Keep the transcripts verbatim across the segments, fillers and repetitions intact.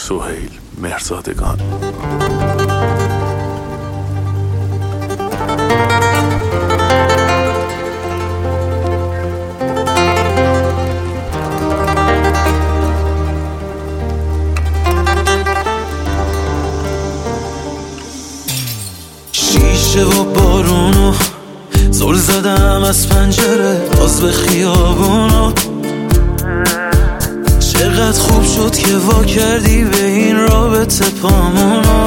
سهیل مهرزادگان. شیشه و بارونو زل زدم از پنجره باز به خیابونو. چقدر خوب شد که وا کردی به این رابطه پامونو.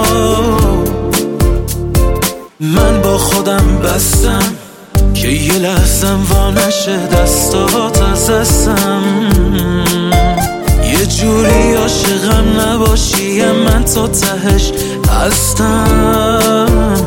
من با خودم بستم که یه لحظم وا نشه دستات از دستم. یه جوری عاشقم نباشی من تا تهش هستم.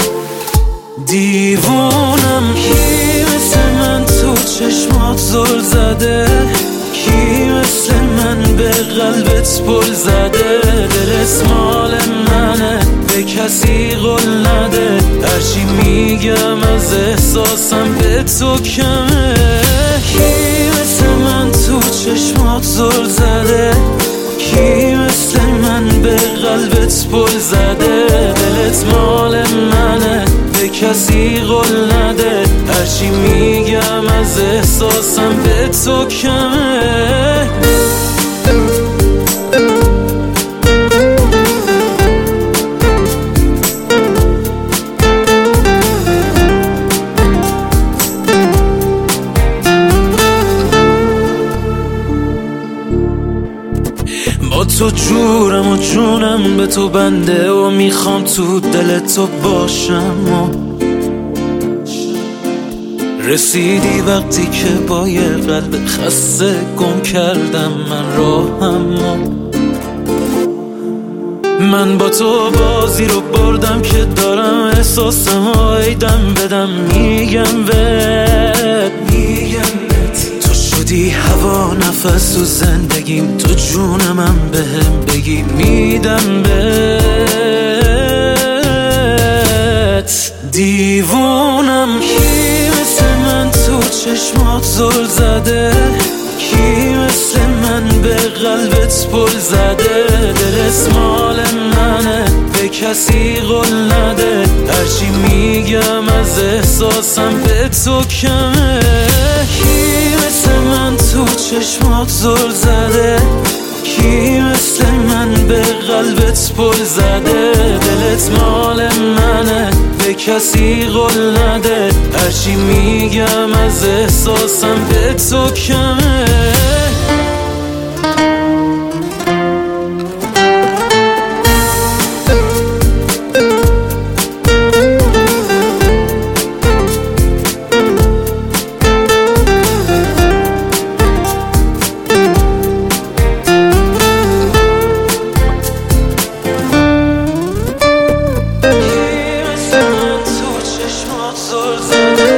دیوونم کی مثل من تو چشمات زل زده، کی مثل من به قلبت پل زده. دلت مال منه به کسی قول نده، هرچی میگم از احساسم به تو کمه. کی مثل من تو چشمات زل زده، کی مثل من به قلبت پل زده. دلت مال منه به کسی قول نده، هرچی میگم از احساسم به تو کمه. با تو جورم و جونم به تو بنده و میخوام تو دل تو باشم. و رسیدی وقتی که با یه قلب خسته گم کردم من راهم. من با تو بازی رو بردم که دارم احساسم و ایدم بدم. میگم بهت تو شدی هوا نفس و زندگیم، تو جونم هم بهم بگی میدم بهت. دیوونم کی مثل من تو چشمات زل زده، کی مثل من به قلبت پل زده. دلت مال منه به کسی قول نده، هرچی میگم از احساسم به تو کمه. کی مثل من تو چشمات زل زده، کی مثل من به قلبت پل زده. دلت مال منه به کسی قول نده، هرچی میگم از احساسم به تو کمه. زل زده